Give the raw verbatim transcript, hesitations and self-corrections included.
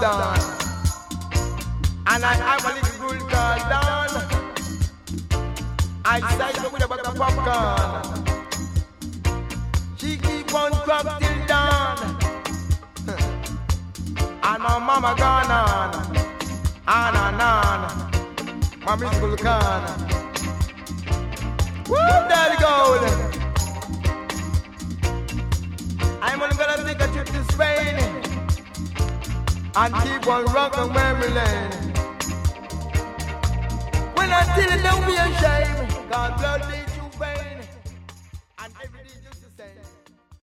Dawn. And I have a little girl called Dawn. I side up with a butter popcorn. She keep on crop till dawn. And my mama gone on. On and on. My musical can. Woo, daddy gold. I'm only gonna take a trip to Spain and keep on rocking memory lane. When I tell you, don't be ashamed. God blood me.